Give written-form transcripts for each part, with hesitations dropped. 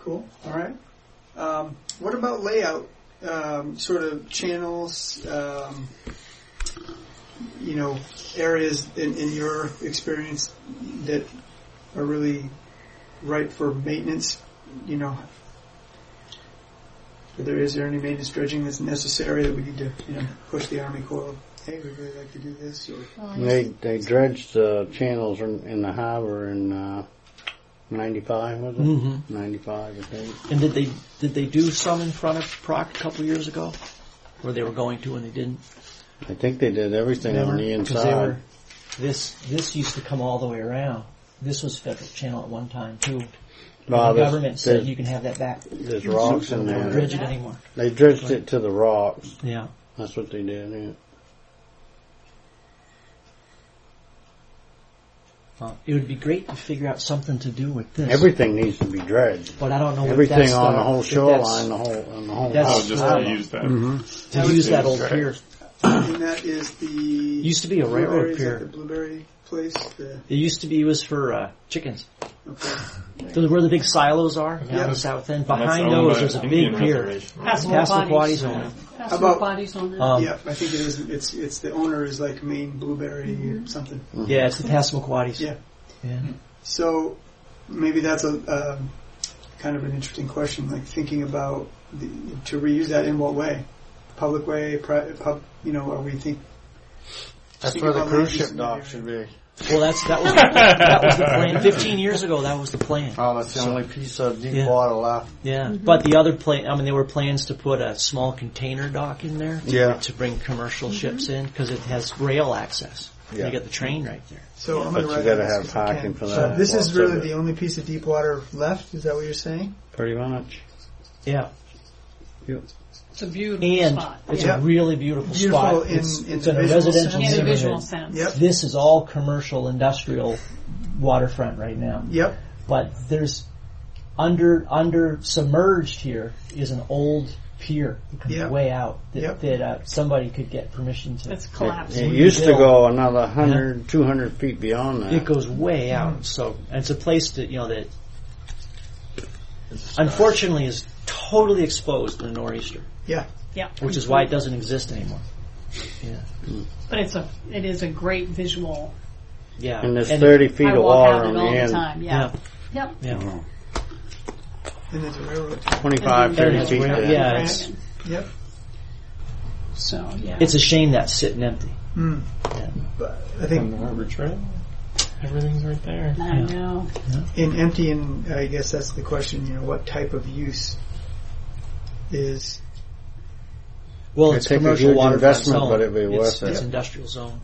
Cool. All right. What about layout? Sort of channels, areas in your experience that are really ripe for maintenance. Is there any maintenance dredging that's necessary that we need to push the Army Corps? Hey, we'd really like to do this. Or they dredged the channels in the harbor in 95, was it? Mm-hmm. 95, I think. And did they do some in front of Proc a couple of years ago, where they were going to and they didn't? I think they did everything on the inside. This used to come all the way around. This was federal channel at one time too. Well, the government said you can have that back. There's rocks in there. Don't dredge it anymore. They dredged it to the rocks. Yeah, that's what they did. Yeah. It would be great to figure out something to do with this. Everything needs to be dredged. But I don't know everything if that's on the whole shoreline, the whole. Just to use that. Mm-hmm. To use that old pier. And that is the used to be a railroad pier. The Blueberry place. It used to be used for chickens. Okay. Where the big silos are down the south end. Behind those, there's a big pier. Passamaquoddy's on it. Passamaquoddy's on it. Yeah, I think it is. It's the owner is like Maine Blueberry something. Mm-hmm. Yeah, it's the Passamaquoddy's. Yeah. Yeah. So maybe that's a kind of an interesting question. Like thinking about to reuse that in what way? Public way, private, are we think? That's where the cruise ship dock should be. Well, that was the plan. 15 years ago, that was the plan. Oh, that's the only piece of deep water left. Yeah, but the other plan, there were plans to put a small container dock in there to bring commercial ships in because it has rail access. Yeah. You get the train right there. So I'm but you got to have parking for that. So this is really the only piece of deep water left. Is that what you're saying? Pretty much. Yeah. Yep. It's a beautiful spot. It's a really beautiful spot. It's in a residential sense. In a visual sense. sense. Yep. This is all commercial, industrial waterfront right now. Yep. But there's under submerged here is an old pier that comes way out that somebody could get permission to. It's collapsed. It used to go another 100, 200 feet beyond that. It goes way out. So and it's a place that that unfortunately is totally exposed in a nor'easter. Yeah. Yeah. Which is why it doesn't exist anymore. Yeah. But it is a great visual. Yeah. And there's 30 feet of water on the all end. The time. Yeah. Yep. Yeah. And there's a railroad. 25, 30 feet there. Yeah. Yep. So, yeah. It's a shame that's sitting empty. Mm. Yeah. But I think on the harbor trail, everything's right there. I know. In empty, and I guess that's the question, what type of use is... Well, it's commercial waterfront investment, zone. But it'd be worth it. It's industrial zone.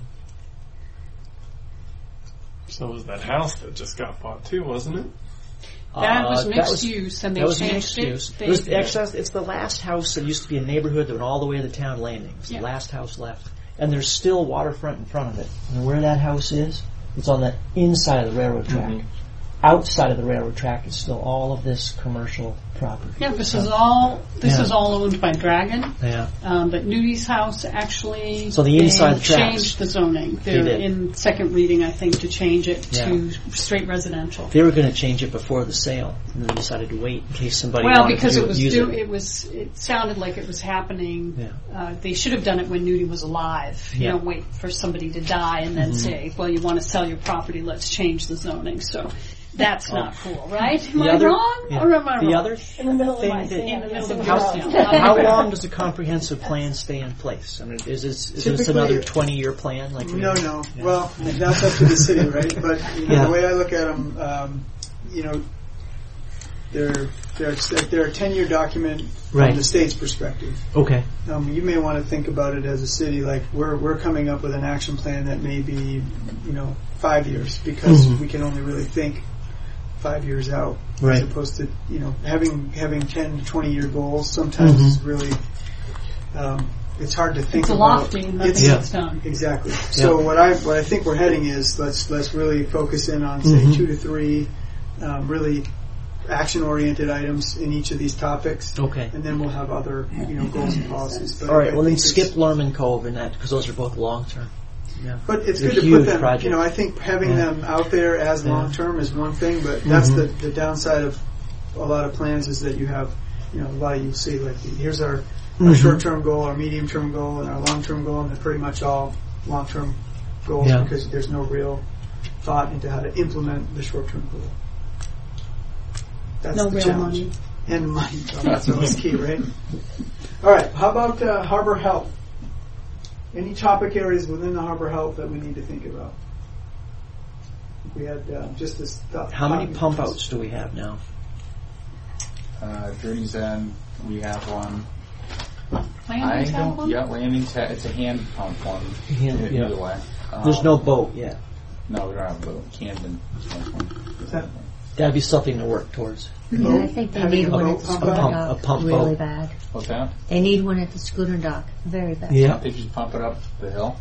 So was that house that just got bought too, wasn't it? That was mixed use, and they changed it. It's the last house that used to be a neighborhood that went all the way to the town landing. It's the last house left. And there's still waterfront in front of it. And where that house is, it's on the inside of the railroad track. Mm-hmm. Outside of the railroad track is still all of this commercial property. Yeah, this is all owned by Dragon. Yeah. But Nudi's house actually the inside changed the zoning. They're in second reading, I think, to change it to straight residential. They were going to change it before the sale, and then they decided to wait in case somebody wanted because to use it. It sounded like it was happening. Yeah. They should have done it when Nudi was alive. You don't wait for somebody to die and then say, well, you want to sell your property, let's change the zoning. So that's not cool, right? Am I wrong? Yeah. Or am I wrong? The other in the middle of my how long does a comprehensive plan stay in place? I mean, is this another 20-year plan? No. Yeah. Well, that's up to the city, right? But the way I look at them, they're a 10-year document from the state's perspective. Okay. You may want to think about it as a city, like we're coming up with an action plan that may be, 5 years because we can only really think 5 years out, as opposed to having 10 to 20-year goals. Sometimes is really it's hard to think. It's about. Lofty, and nothing gets done. Exactly. So what I think we're heading is let's really focus in on say 2 to 3 really action-oriented items in each of these topics. Okay. And then we'll have other goals and policies. But all right. Well, then skip Lorman Cove and that because those are both long-term. Yeah. But it's good to put them, I think having them out there as long-term is one thing, but that's the downside of a lot of plans is that you have, a lot of you see like here's our short-term goal, our medium-term goal, and our long-term goal, and they're pretty much all long-term goals because there's no real thought into how to implement the short-term goal. That's no the real challenge. money. And money. That's always key, right? All right. How about harbor health? Any topic areas within the harbor health that we need to think about? We had just this. How many pump outs do we have now? Journey's End, we have one. Landing tab one? Yeah, landing tab. It's a hand pump one. Either way. There's no boat yet. No, we don't have a boat. Camden. That'd be something to work towards. Yeah, I think they need one at the schooner dock a pump really boat. bad. What's that? They need one at the schooner dock very bad. Yeah. They just pump it up the hill?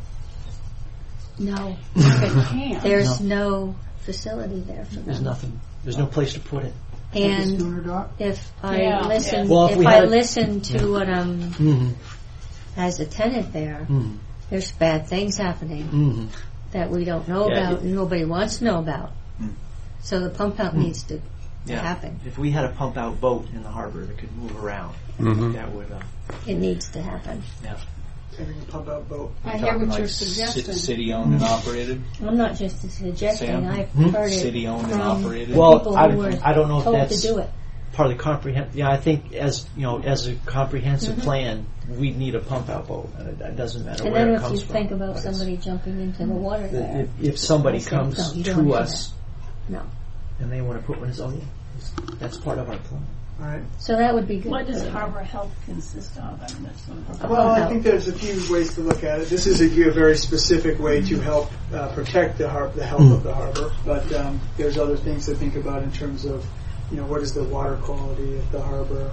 No, They can't. there's no facility there for them. There's nothing. There's no place to put it. And schooner dock? if I Yeah. listen, Well, if if we I had a- listen to what Mm-hmm. as a tenant there, Mm-hmm. there's bad things happening Mm-hmm. that we don't know Yeah, about and nobody wants to know about. So the pump out needs to happen. If we had a pump out boat in the harbor that could move around, that would. It needs to happen. Yeah. Having a pump out boat. I hear what Talking you're like suggesting. City owned and operated? I'm not just suggesting. Sam? I've heard it City owned and from operated? Well, people I- who were I don't know if told that's- to do it. Part of the comprehensive. Yeah, I think as a comprehensive plan, we need a pump out boat, and it doesn't matter And where then it if you comes from. think about But it's- somebody jumping into the water there, if somebody I said, comes no, you don't to do us no. and they want to put one in, that's part of our plan. All right. So that would be good. What does for them. harbor health consist of? I mean, that's what Well, I think there's a few ways to look at it. This is a very specific way to help protect the health of the harbor, but there's other things to think about in terms of, what is the water quality of the harbor?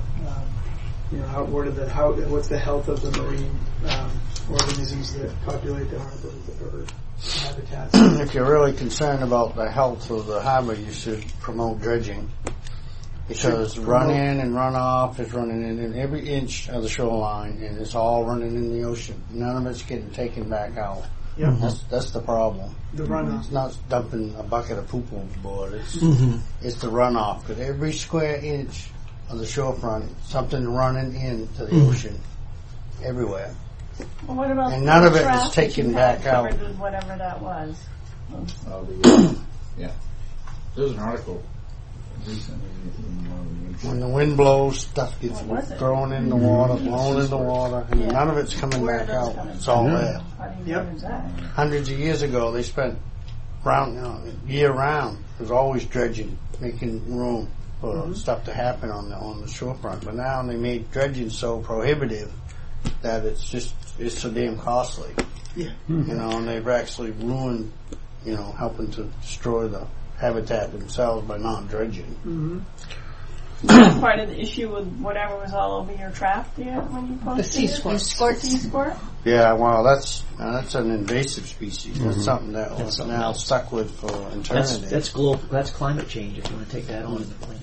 What's the health of the marine organisms that populate the harbor, the bird habitats? If you're really concerned about the health of the harbor, you should promote dredging. Because run in and run off is running in every inch of the shoreline, and it's all running in the ocean. None of it's getting taken back out. Yep. That's the problem. The runoff. It's not dumping a bucket of poop overboard. It's the runoff. Because every square inch of the shorefront, something running into the ocean everywhere. Well, what about And none of the it is trash that taken you had back out. covered with whatever that was? Yeah. There was an article recently When the wind blows, stuff gets What was it? thrown in the water, blown in the water, and Yeah. none of it's coming Where back are those out. coming It's from? all there. How do you Yep. manage that? Hundreds of years ago, they spent year round. There's always dredging, making room for stuff to happen on the shorefront. But now they made dredging so prohibitive that it's so damn costly. Yeah. And they've actually ruined, helping to destroy the habitat themselves by not dredging. That's part of the issue with whatever was all over your trap there when you posted sea it? squirt. Sea squirt? Yeah, well, that's an invasive species. That's something that That's was something now else. stuck with for eternity. That's global. That's climate change. If you want to take that on in the plan.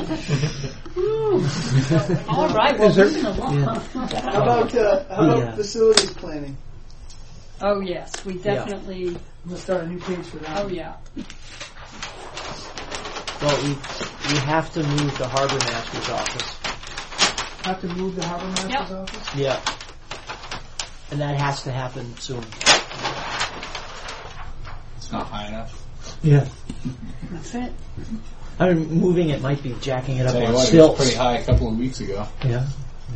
All right, well, moving along. How about facilities planning? Oh, yes, we definitely, Let's start a new page for that. oh, yeah. Well, we have to move the harbor master's office. Have to move the harbor master's office? Yeah. And that has to happen soon. It's not high enough. Yeah. That's it. I mean, moving it might be jacking it up Tell you on what, it was stilts. pretty high a couple of weeks ago. Yeah.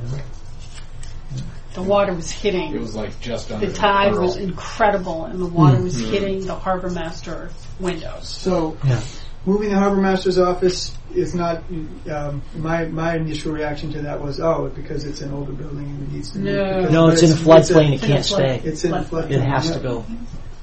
The water was hitting. It was like just under The tide pearl. was incredible, and the water was hitting the harbor master windows. So, Yeah. moving the harbor master's office is not. My initial reaction to that was, because it's an older building and it needs to move. No. Because No, it's in a floodplain. It it's in a can't flood- stay. It's in a floodplain. It has yeah. to go.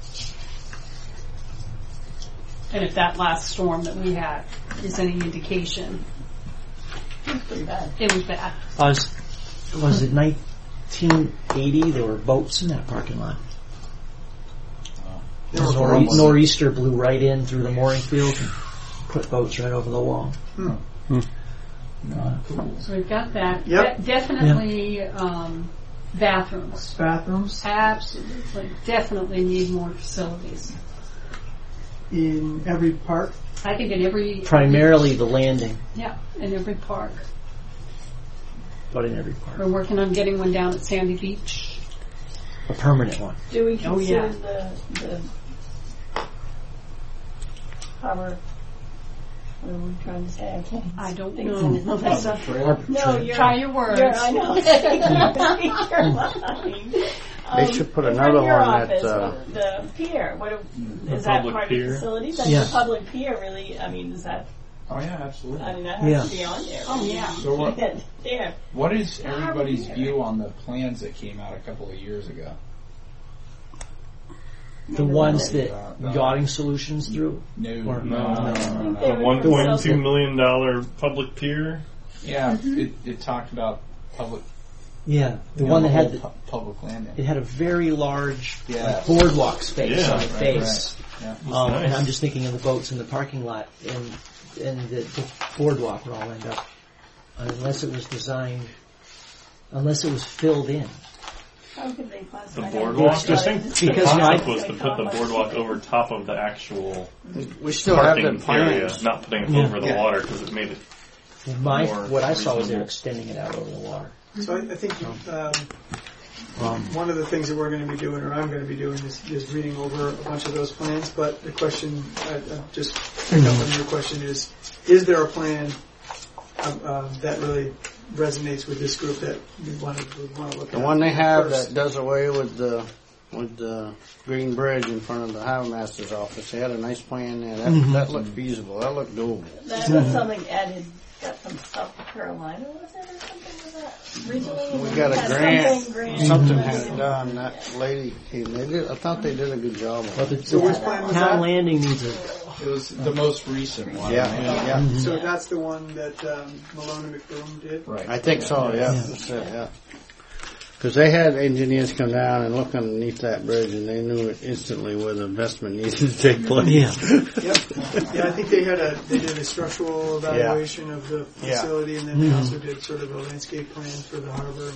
And if that last storm that we had is any indication, it was bad. Was it 1980? There were boats in that parking lot. Nor'easter blew right in through the mooring field and put boats right over the wall. So we've got that. Yep. Definitely bathrooms. Bathrooms. Absolutely. Definitely need more facilities. in every park? I think in every... Primarily the landing, Yeah, in every park. but in every park. We're working on getting one down at Sandy Beach. A permanent one. Do we Oh, consider yeah. the harbor? What am I trying to say? I can't. I don't think know. so. Melissa. No, you're. Try your words. I know. You're lying. They should put in another your one office, at, the pier. What is that public part of pier? the facilities? That's Yeah. the public pier, really. I mean, is that? Oh yeah, absolutely. I mean, that has Yeah. to be on there. Oh, yeah. So what? There. What is everybody's Harbor view on the plans that came out a couple of years ago? The ones that No. Yachting Solutions threw. No, Or- No. They The were $1.2 million public pier. Yeah, it talked about public. Yeah, the you one know, that had whole public landing. it had a very large Yeah. boardwalk space Yeah, on the right, face. Yeah. And nice. I'm just thinking of the boats in the parking lot, and the boardwalk would all end up, unless it was designed, unless it was filled in. How could they The classify boardwalk. It's I just think because, the you know, concept I- was to put the boardwalk over top of the actual we still have parking the area, plans. not putting it Yeah. over the water because it made it. What I saw was they were reasonable. extending it out over the water. So I think one of the things that we're going to be doing, or I'm going to be doing, is reading over a bunch of those plans. But the question, just pick up on your question, is there a plan that really resonates with this group that we want to look at? The one they have first? that does away with the green bridge in front of the harbor master's office. They had a nice plan there. That looked feasible. That looked doable. That was something Ed had got from South Carolina, was it, or something like that? Recently? We got a Had grant. something Something had it done. That lady came. I thought they did a good job on But it. the So which plan was town that? landing needs a. It was the most recent one. Yeah. So that's the one that Malone and McBroom did? Right. I think so, yeah. That's it, yeah. Because they had engineers come down and look underneath that bridge, and they knew instantly where the investment needed to take place. Yeah. Yep. Yeah, I think they did a structural evaluation of the facility, and then they also did sort of a landscape plan for the harbor.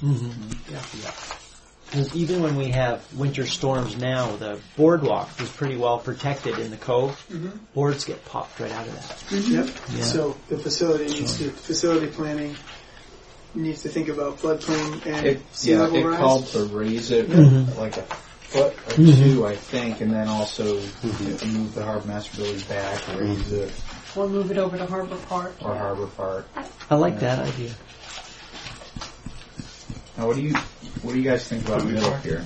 Because even when we have winter storms now, the boardwalk is pretty well protected in the cove. Boards get popped right out of that. Yep. Yeah. So the facility planning needs to think about floodplain and It sea level rise. called to raise it like a foot or two, I think, and then also move the harbor master building back, raise it, Or move it over to Harbor Park. or harbor park. I like that idea. Now, what do you guys think about middle here?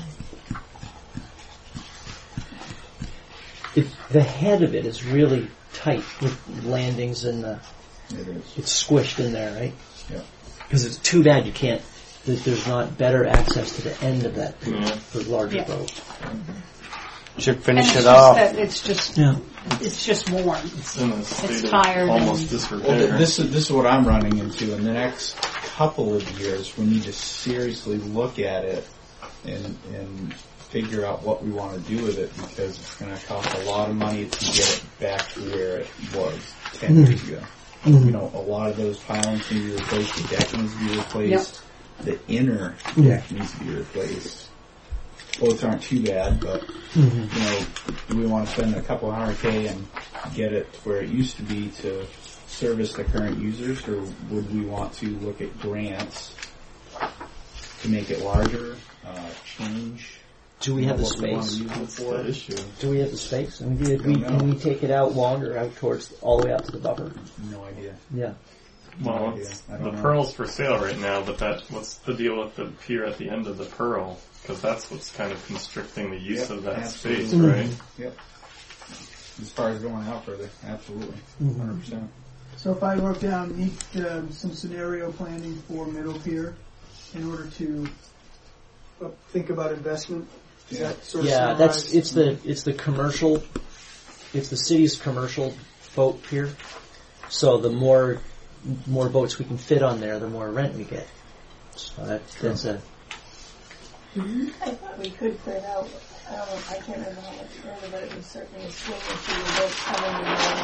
The head of it is really tight with landings and It is. it's squished in there, right? Yeah. Because it's too bad you can't. There's not better access to the end of that for larger Yeah. boats. Should And finish it's it just off. that it's just worn. It's in a state tired of almost and- disrepair. Well, this is what I'm running into. In the next couple of years, we need to seriously look at it and figure out what we want to do with it, because it's going to cost a lot of money to get it back to where it was 10 years ago. You know, a lot of those pilings need to be replaced, the deck needs to be replaced, the inner deck needs to be replaced. Both aren't too bad, but you know, do we want to spend a couple of $100K and get it to where it used to be to service the current users, or would we want to look at grants to make it larger, change? Do we have the what we want to space? use it That's for? the issue. Do we have the space? I mean, Don't can know. we take it out longer, out towards all the way out to the buffer? No idea. Yeah. Well, idea. it's, I don't the know. Pearl's for sale right now, but what's the deal with the pier at the end of the Pearl? Because that's what's kind of constricting the use Yep, of that absolutely. space, right? Yep. As far as going out further, absolutely, 100%. So if I wrote down need some scenario planning for Middle Pier in order to think about investment, is that sort of summarize? It's the commercial, it's the city's commercial boat pier. So the more boats we can fit on there, the more rent we get. So that's a. I thought we could clear it out. I can't remember how much further, but it was certainly a swing if we were both coming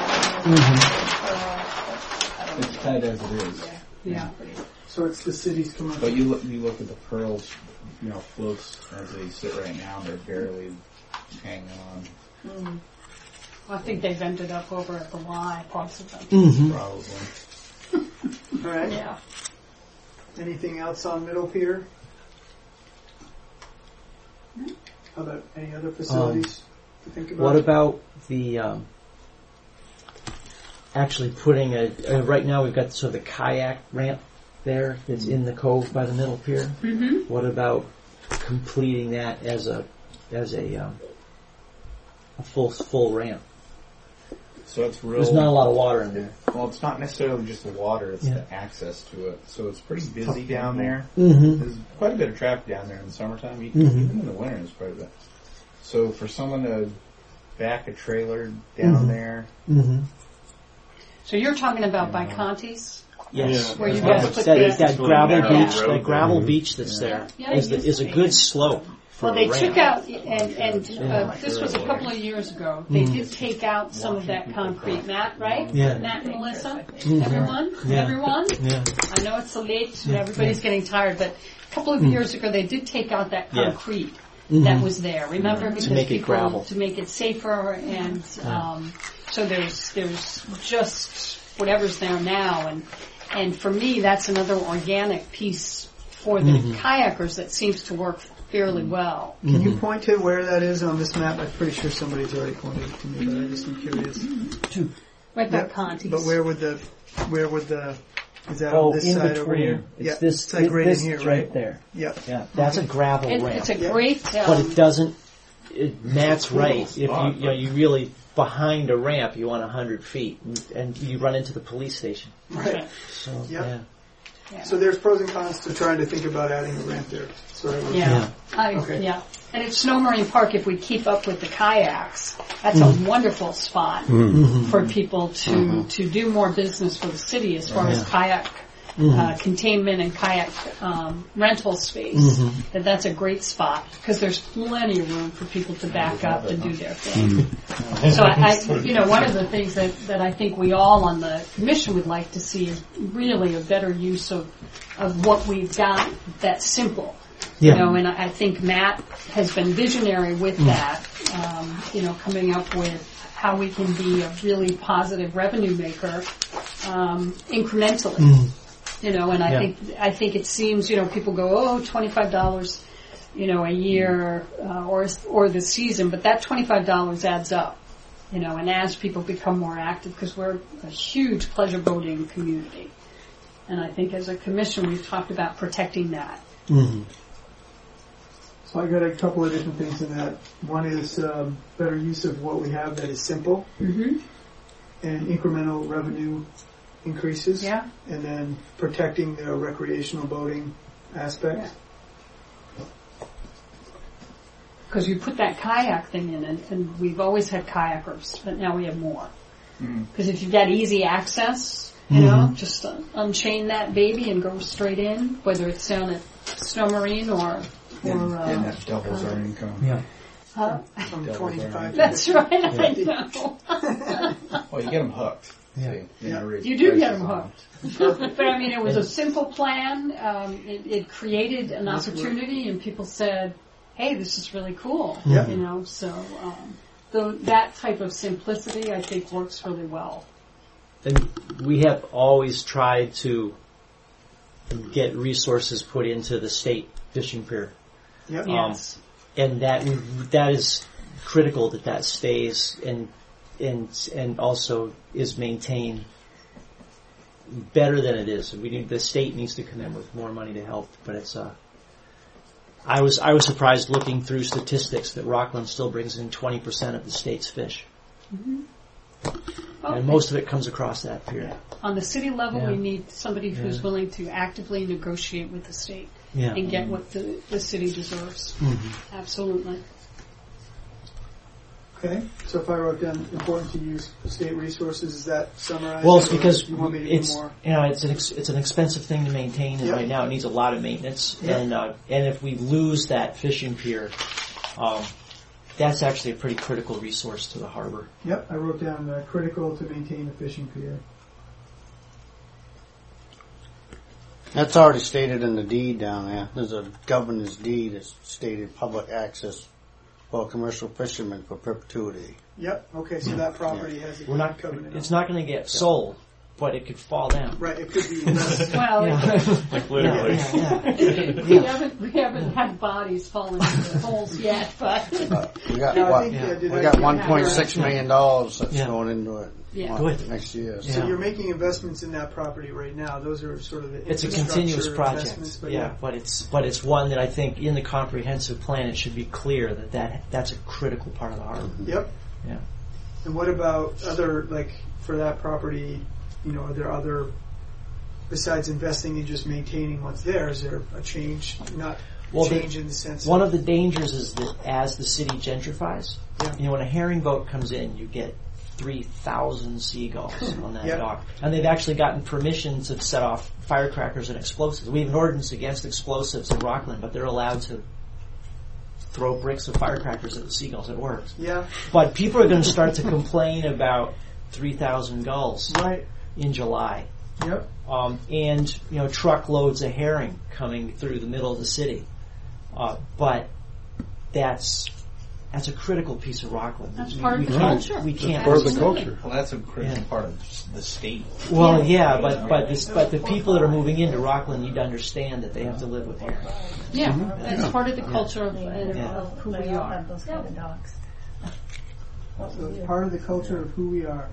and It's tight as it is. Yeah. So it's the city's commercial. But you look at the Pearls, you know, floats as they sit right now, they're barely hanging on. I think they've ended up over at the Y, parts of them. Mm-hmm. Probably. All right. Yeah. Anything else on Middle Pier? How about any other facilities to think about? What about the actually putting right now we've got sort of the kayak ramp there that's in the cove by the Middle Pier. Mm-hmm. What about completing that as a full ramp? So it's real. There's not a lot of water in there. Well, it's not necessarily just the water; it's the access to it. So it's pretty busy down there. Mm-hmm. There's quite a bit of traffic down there in the summertime. Even in the winter, there's quite a bit. So for someone to back a trailer down there, Mm-hmm. So you're talking about by Conti's? Yes. Where you Yeah. guys put that gravel Yeah. beach, that gravel beach that's there Yeah, is it is a used to good be. slope for Well, they a ramp. took out, and this was a couple of years ago, they did take out some of that concrete. Matt, right? Yeah. Matt and Melissa? Mhm. Everyone? Yeah. Everyone? Yeah. I know it's so late and everybody's getting tired, but a couple of years ago they did take out that Yeah. concrete Mhm. that was there. Remember? Because make it people, gravel. to make it safer, and so there's just whatever's there now, and for me that's another organic piece for the kayakers that seems to work fairly well. Can you point to where that is on this map? I'm pretty sure somebody's already pointed it to me, but I just am curious. Right by Yep. Conti's. But where would the is that Oh, on this in side between. over here? It's Yeah, this, it's like right this in here, right right? there. Yeah. Yeah, that's a gravel ramp. It's a Yeah. great, But it doesn't. Matt's right. If spot, you really behind a ramp, you want 100 feet, and you run into the police station. Right. So Yep. yeah. So there's pros and cons to trying to think about adding a ramp there. So I would- Yeah. Okay. Yeah. And at Snow Marine Park, if we keep up with the kayaks, that's a wonderful spot for people to do more business for the city as far as kayak containment and kayak rental space. That's a great spot because there's plenty of room for people to back up and do their thing. So one of the things that I think we all on the commission would like to see is really a better use of what we've got that's simple. Yeah. And I think Matt has been visionary with that, coming up with how we can be a really positive revenue maker, incrementally. And I think it seems, people go, $25, a year, or the season, but that $25 adds up, and as people become more active, because we're a huge pleasure boating community. And I think as a commission, we've talked about protecting that. Mm-hmm. So I got a couple of different things in that. One is better use of what we have that is simple and incremental revenue increases. Yeah. And then protecting the recreational boating aspect. Because you put that kayak thing in, and we've always had kayakers, but now we have more. Because if you've got easy access, just unchain that baby and go straight in, whether it's down at Snow Marine or and that doubles our income. Yeah. From 25 to That's 50. right, I know. Well, you get them hooked. Yeah. See, You do get them hooked. But I mean, it was a simple plan. It created an opportunity, and people said, "Hey, this is really cool." Yeah. So that type of simplicity, I think, works really well. And we have always tried to get resources put into the state fishing pier. Yep. Yes. And that is critical that stays and also is maintained better than it is. The state needs to come in with more money to help, but it's I was surprised looking through statistics that Rockland still brings in 20% of the state's fish. And most of it comes across that pier. On the city level, Yeah. we need somebody who's willing to actively negotiate with the state Yeah. and get what the city deserves. Absolutely. Okay. So if I wrote down important to use state resources, is that summarized? Well, it's or because you want me to it's do more? it's an expensive thing to maintain, and Yep. right now it needs a lot of maintenance. Yep. And if we lose that fishing pier, that's actually a pretty critical resource to the harbor. Yep. I wrote down critical to maintain the fishing pier. That's already stated in the deed down there. There's a governor's deed that's stated public access for commercial fishermen for perpetuity. Yep. Okay. So that property has a We're not. covenant. It's not going to get sold, but it could fall down. Right. It could be invested. Well, Like literally. we haven't had bodies falling into the holes yet, but We got No, I what? think, did We I got get that $1.6 million that's Yeah. going into it Yeah. Good. next year. So you're making investments in that property right now. Those are sort of the It's a infrastructure continuous investments, project, but yeah. But it's one that I think in the comprehensive plan it should be clear that's a critical part of the harbor. Yep. Yeah. And what about other, like, for that property, are there other, besides investing in just maintaining what's there, is there a change, change in the sense One of the dangers is that as the city gentrifies, Yeah. when a herring boat comes in, you get 3,000 seagulls on that Yeah. dock. And they've actually gotten permission to set off firecrackers and explosives. We have an ordinance against explosives in Rockland, but they're allowed to throw bricks of firecrackers at the seagulls. It works. Yeah. But people are going to start to complain about 3,000 gulls Right. in July. Yep. And truckloads of herring coming through the middle of the city. But that's a critical piece of Rockland. that's part of the culture. We can't. Part of the Absolutely. culture. Well, that's a critical part of the state. Well, yeah, but the people that are moving into Rockland need to understand that they have to live with herring. Yeah, that's part of the culture of Yeah. who They we all are. have those kind of dogs. So it's part of the culture of who we are.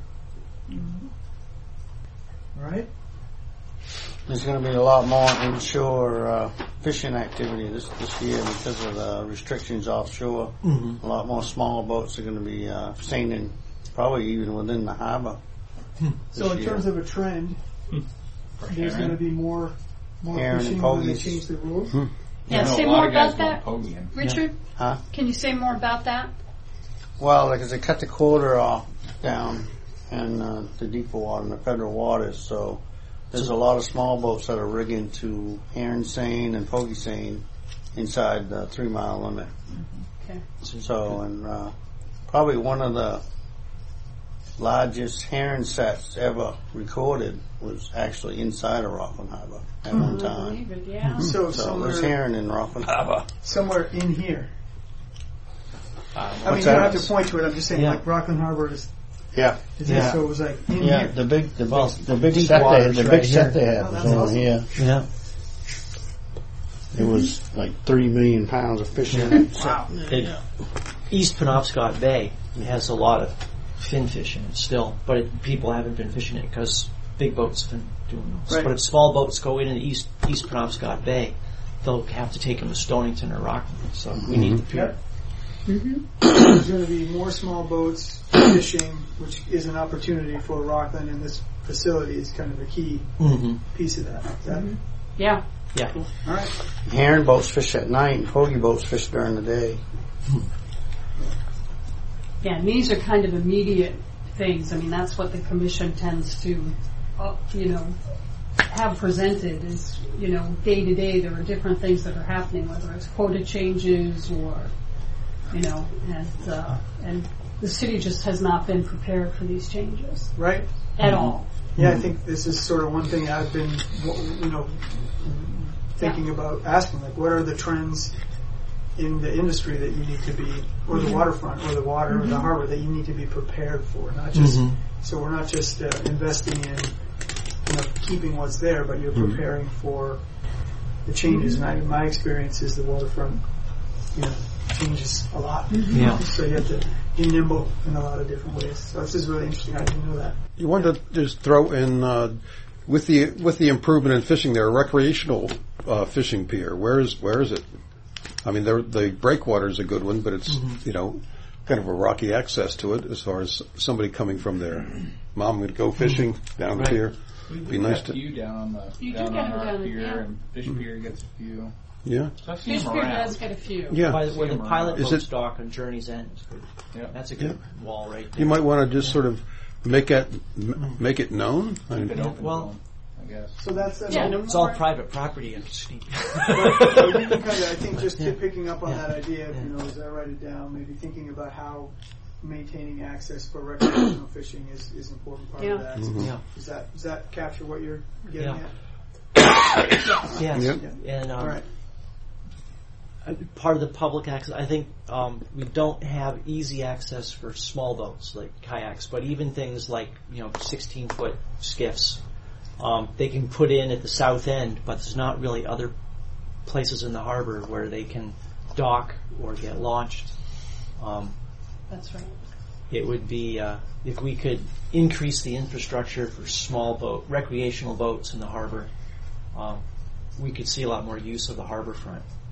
Right? There's going to be a lot more inshore fishing activity this year because of the restrictions offshore. Mm-hmm. A lot more smaller boats are going to be sailing, probably even within the harbor. So in terms of a trend, there's going to be more Herring and fishing when they pogies. change the rules. Yeah, I know say a lot more of guys about that, want pogie. Richard. Huh? Can you say more about that? Well, because they cut the quarter off down in the deeper water, in the federal waters, so there's a lot of small boats that are rigging to herring seine and pogie seine inside the 3 mile limit. Okay. So, and probably one of the largest herring sets ever recorded was actually inside of Rockland Harbor at one time. Believe it, yeah. So So there's somewhere, herring in Rockland Harbor. somewhere in here. I mean, What's you don't that? have to point to it. I'm just saying, Yeah. like Rockland Harbor is. Yeah. Yeah. So it was like in Yeah, here. the big deep set waters the right big set here. they had Oh, was that's over awesome. here. Yeah. It was like 3 million pounds of fish in it. Wow. East Penobscot Bay has a lot of fin fishing still, but people haven't been fishing it because big boats have been doing this. Right. But if small boats go in East Penobscot Bay, they'll have to take them to Stonington or Rockland. So we need the pier. There's going to be more small boats fishing, which is an opportunity for Rockland, and this facility is kind of a key Mm-hmm. piece of that. Is that Yeah. Yeah. cool? All right. Herring boats fish at night and pogie boats fish during the day. Yeah, and these are kind of immediate things. I mean, that's what the commission tends to, have presented is, day to day there are different things that are happening, whether it's quota changes or, and the city just has not been prepared for these changes Right. at all. Yeah, I think this is sort of one thing I've been, thinking about asking, like, what are the trends in the industry that you need to be, or the waterfront, or the water, or the harbor that you need to be prepared for? Not just so we're not just investing in, keeping what's there, but you're preparing for the changes. And my experience is the waterfront, changes a lot. Yeah. So you have to be nimble in a lot of different ways. So this is really interesting. I didn't know that. You want to just throw in with the improvement in fishing there, a recreational fishing pier. Where is it? I mean, the breakwater is a good one, but it's kind of a rocky access to it as far as somebody coming from there. Mom would go fishing down the pier. Be nice a to. few down on the You do down get on them our down there, pier, yeah. and Fish Pier gets a few. Yeah. So I've seen Fish them Pier around. does get a few. Yeah. Where the pilot Is boats it- dock on Journey's End is good. Yep. That's a good wall right there. You might want to just sort of make it known. I Keep it mean, open well- to them, I guess. So that's Yeah, no It's all more- private property and sneak. So you can I think just picking up on that idea, as I write it down, maybe thinking about how maintaining access for recreational fishing is an important part of that. Yeah. Does that capture what you're getting Yeah. at? Yes. Yep. And All right. part of the public access. I think we don't have easy access for small boats like kayaks, but even things like 16-foot skiffs, they can put in at the south end, but there's not really other places in the harbor where they can dock or get launched. That's right. It would be if we could increase the infrastructure for small recreational boats in the harbor, we could see a lot more use of the harbor front.